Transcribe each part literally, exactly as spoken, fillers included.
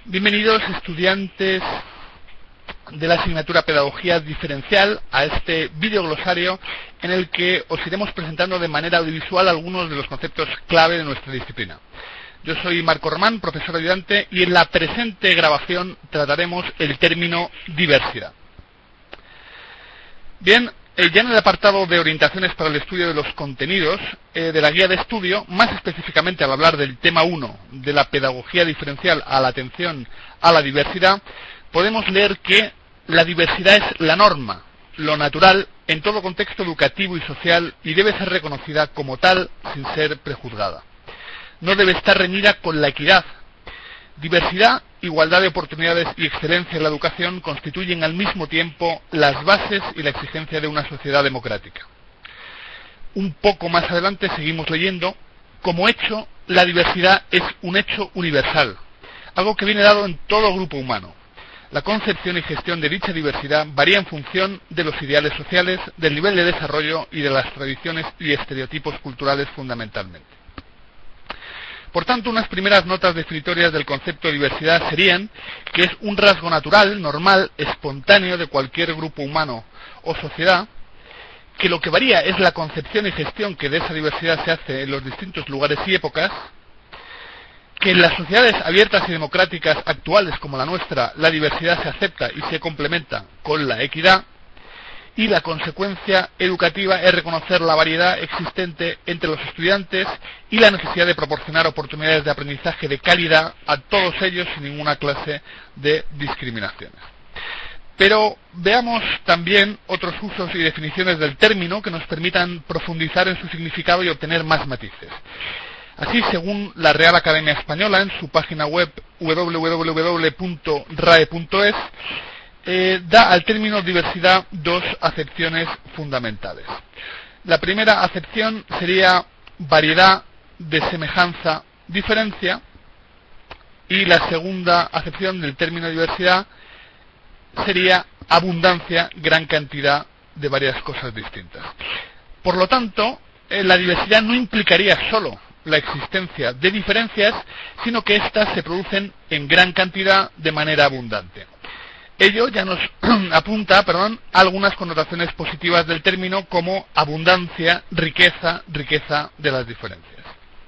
Bienvenidos, estudiantes de la asignatura Pedagogía Diferencial, a este videoglosario en el que os iremos presentando de manera audiovisual algunos de los conceptos clave de nuestra disciplina. Yo soy Marco Román, profesor ayudante, y en la presente grabación trataremos el término diversidad. Bien, eh, ya en el apartado de orientaciones para el estudio de los contenidos eh, de la guía de estudio, más específicamente al hablar del tema uno de la pedagogía diferencial a la atención a la diversidad, podemos leer que la diversidad es la norma, lo natural en todo contexto educativo y social, y debe ser reconocida como tal sin ser prejuzgada. No debe estar reñida con la equidad. Diversidad, igualdad de oportunidades y excelencia en la educación constituyen al mismo tiempo las bases y la exigencia de una sociedad democrática. Un poco más adelante seguimos leyendo: como hecho, la diversidad es un hecho universal, algo que viene dado en todo grupo humano. La concepción y gestión de dicha diversidad varía en función de los ideales sociales, del nivel de desarrollo y de las tradiciones y estereotipos culturales fundamentalmente. Por tanto, unas primeras notas definitorias del concepto de diversidad serían que es un rasgo natural, normal, espontáneo de cualquier grupo humano o sociedad, que lo que varía es la concepción y gestión que de esa diversidad se hace en los distintos lugares y épocas, que en las sociedades abiertas y democráticas actuales como la nuestra, la diversidad se acepta y se complementa con la equidad, y la consecuencia educativa es reconocer la variedad existente entre los estudiantes y la necesidad de proporcionar oportunidades de aprendizaje de calidad a todos ellos sin ninguna clase de discriminaciones. Pero veamos también otros usos y definiciones del término que nos permitan profundizar en su significado y obtener más matices. Así, según la Real Academia Española, en su página web doble u doble u doble u punto r a e punto es, Eh, da al término diversidad dos acepciones fundamentales. La primera acepción sería variedad de semejanza, diferencia, y la segunda acepción del término diversidad sería abundancia, gran cantidad de varias cosas distintas. Por lo tanto, eh, la diversidad no implicaría solo la existencia de diferencias, sino que éstas se producen en gran cantidad de manera abundante. Ello ya nos apunta, perdón, a algunas connotaciones positivas del término como abundancia, riqueza, riqueza de las diferencias.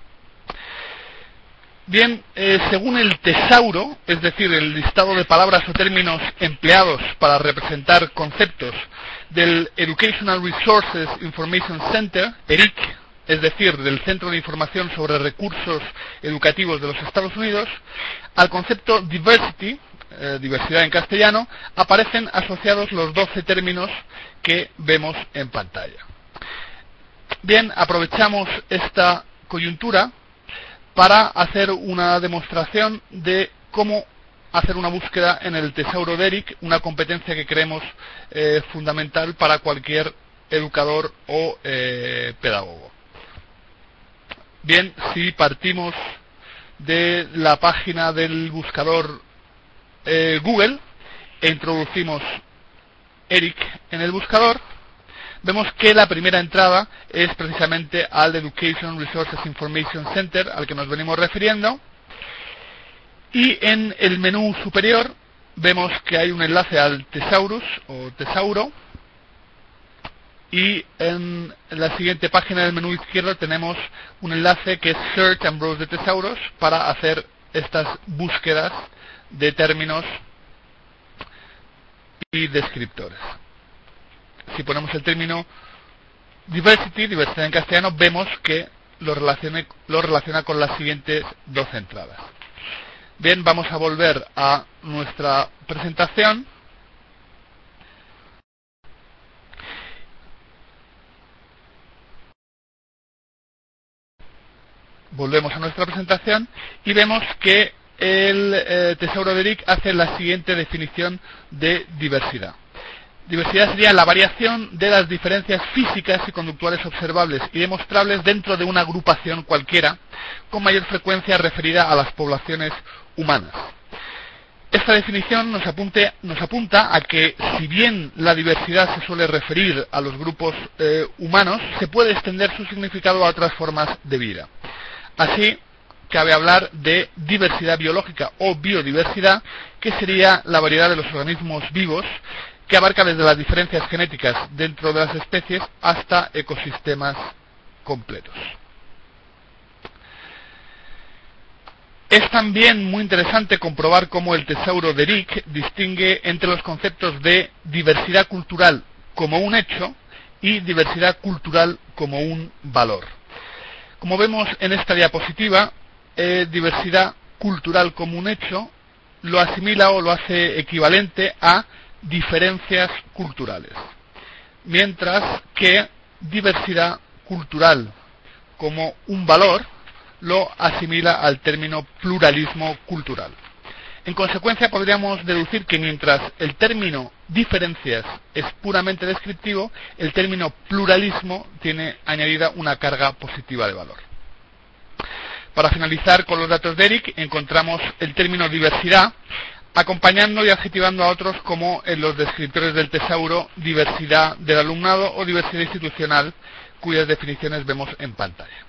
Bien, eh, según el tesauro, es decir, el listado de palabras o términos empleados para representar conceptos del Educational Resources Information Center, E R I C, es decir, del Centro de Información sobre Recursos Educativos de los Estados Unidos, al concepto diversity, Eh, diversidad en castellano, aparecen asociados los doce términos que vemos en pantalla. Bien, aprovechamos esta coyuntura para hacer una demostración de cómo hacer una búsqueda en el tesauro de E R I C, una competencia que creemos eh, fundamental para cualquier educador o eh, pedagogo. Bien, si partimos de la página del buscador Eh, Google e introducimos E R I C en el buscador, vemos que la primera entrada es precisamente al Education Resources Information Center, al que nos venimos refiriendo, y en el menú superior vemos que hay un enlace al Thesaurus o tesauro, y en la siguiente página del menú izquierdo tenemos un enlace que es Search and Browse de Thesauros para hacer estas búsquedas de términos y descriptores. Si ponemos el término diversity, diversidad en castellano, vemos que lo relaciona, lo relaciona con las siguientes dos entradas. Bien, vamos a volver a nuestra presentación. Volvemos a nuestra presentación y vemos que el eh, tesauro de E R I C hace la siguiente definición de diversidad. Diversidad sería la variación de las diferencias físicas y conductuales observables y demostrables dentro de una agrupación cualquiera, con mayor frecuencia referida a las poblaciones humanas. Esta definición nos, apunte, nos apunta a que, si bien la diversidad se suele referir a los grupos eh, humanos, se puede extender su significado a otras formas de vida. Así, cabe hablar de diversidad biológica o biodiversidad, que sería la variedad de los organismos vivos, que abarca desde las diferencias genéticas dentro de las especies hasta ecosistemas completos. Es también muy interesante comprobar cómo el tesauro de Eric distingue entre los conceptos de diversidad cultural como un hecho y diversidad cultural como un valor. Como vemos en esta diapositiva, eh, diversidad cultural como un hecho lo asimila o lo hace equivalente a diferencias culturales, mientras que diversidad cultural como un valor lo asimila al término pluralismo cultural. En consecuencia, podríamos deducir que mientras el término diferencias es puramente descriptivo, el término pluralismo tiene añadida una carga positiva de valor. Para finalizar con los datos de Eric, encontramos el término diversidad, acompañando y adjetivando a otros como en los descriptores del tesauro diversidad del alumnado o diversidad institucional, cuyas definiciones vemos en pantalla.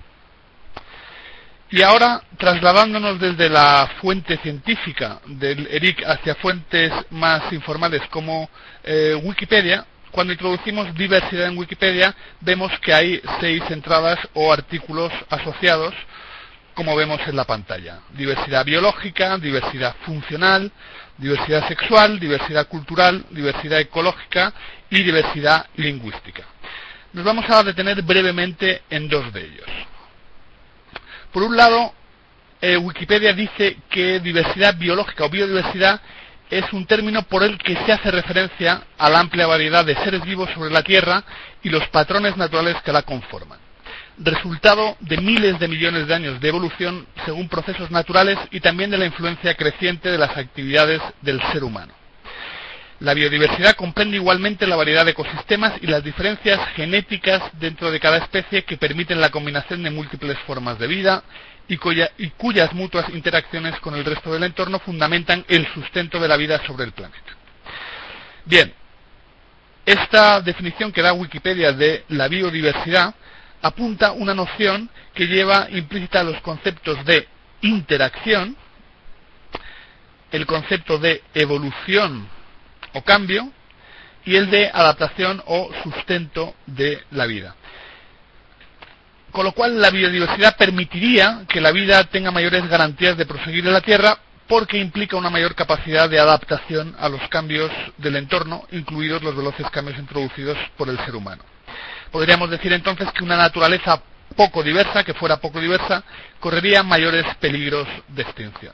Y ahora, trasladándonos desde la fuente científica del Eric hacia fuentes más informales como eh, Wikipedia, cuando introducimos diversidad en Wikipedia, vemos que hay seis entradas o artículos asociados, como vemos en la pantalla. Diversidad biológica, diversidad funcional, diversidad sexual, diversidad cultural, diversidad ecológica y diversidad lingüística. Nos vamos a detener brevemente en dos de ellos. Por un lado, eh, Wikipedia dice que diversidad biológica o biodiversidad es un término por el que se hace referencia a la amplia variedad de seres vivos sobre la Tierra y los patrones naturales que la conforman, resultado de miles de millones de años de evolución según procesos naturales y también de la influencia creciente de las actividades del ser humano. La biodiversidad comprende igualmente la variedad de ecosistemas y las diferencias genéticas dentro de cada especie que permiten la combinación de múltiples formas de vida y, cuya, y cuyas mutuas interacciones con el resto del entorno fundamentan el sustento de la vida sobre el planeta. Bien, esta definición que da Wikipedia de la biodiversidad apunta una noción que lleva implícita los conceptos de interacción, el concepto de evolución o cambio y el de adaptación o sustento de la vida. Con lo cual la biodiversidad permitiría que la vida tenga mayores garantías de proseguir en la Tierra porque implica una mayor capacidad de adaptación a los cambios del entorno, incluidos los veloces cambios introducidos por el ser humano. Podríamos decir entonces que una naturaleza poco diversa, que fuera poco diversa, correría mayores peligros de extinción.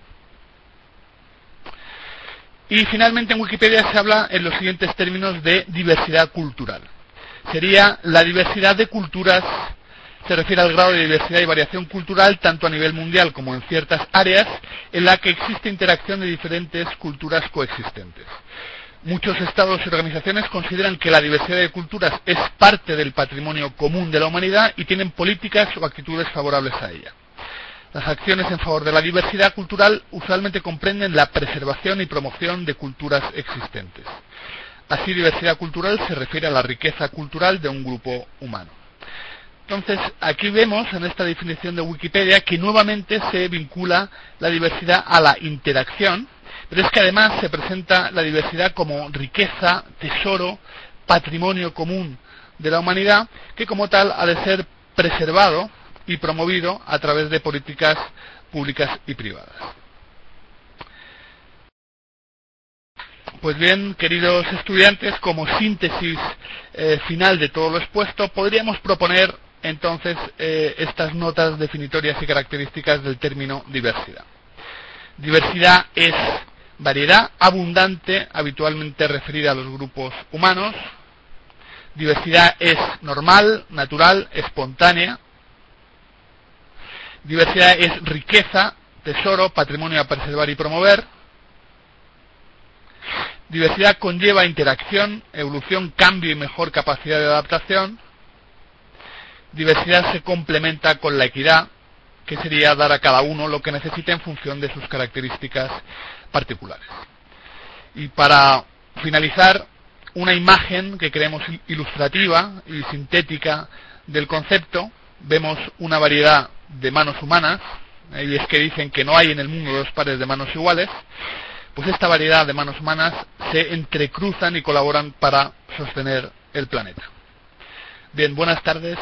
Y finalmente en Wikipedia se habla en los siguientes términos de diversidad cultural. Sería la diversidad de culturas, se refiere al grado de diversidad y variación cultural tanto a nivel mundial como en ciertas áreas en la que existe interacción de diferentes culturas coexistentes. Muchos estados y organizaciones consideran que la diversidad de culturas es parte del patrimonio común de la humanidad y tienen políticas o actitudes favorables a ella. Las acciones en favor de la diversidad cultural usualmente comprenden la preservación y promoción de culturas existentes. Así, diversidad cultural se refiere a la riqueza cultural de un grupo humano. Entonces, aquí vemos en esta definición de Wikipedia que nuevamente se vincula la diversidad a la interacción, pero es que además se presenta la diversidad como riqueza, tesoro, patrimonio común de la humanidad, que como tal ha de ser preservado y promovido a través de políticas públicas y privadas. Pues bien, queridos estudiantes, como síntesis eh, final de todo lo expuesto, podríamos proponer entonces eh, estas notas definitorias y características del término diversidad. Diversidad es variedad abundante, habitualmente referida a los grupos humanos. Diversidad es normal, natural, espontánea. Diversidad es riqueza, tesoro, patrimonio a preservar y promover. Diversidad conlleva interacción, evolución, cambio y mejor capacidad de adaptación. Diversidad se complementa con la equidad, que sería dar a cada uno lo que necesita en función de sus características particulares. Y para finalizar, una imagen que creemos ilustrativa y sintética del concepto. Vemos una variedad de manos humanas, y es que dicen que no hay en el mundo dos pares de manos iguales, pues esta variedad de manos humanas se entrecruzan y colaboran para sostener el planeta. Bien, buenas tardes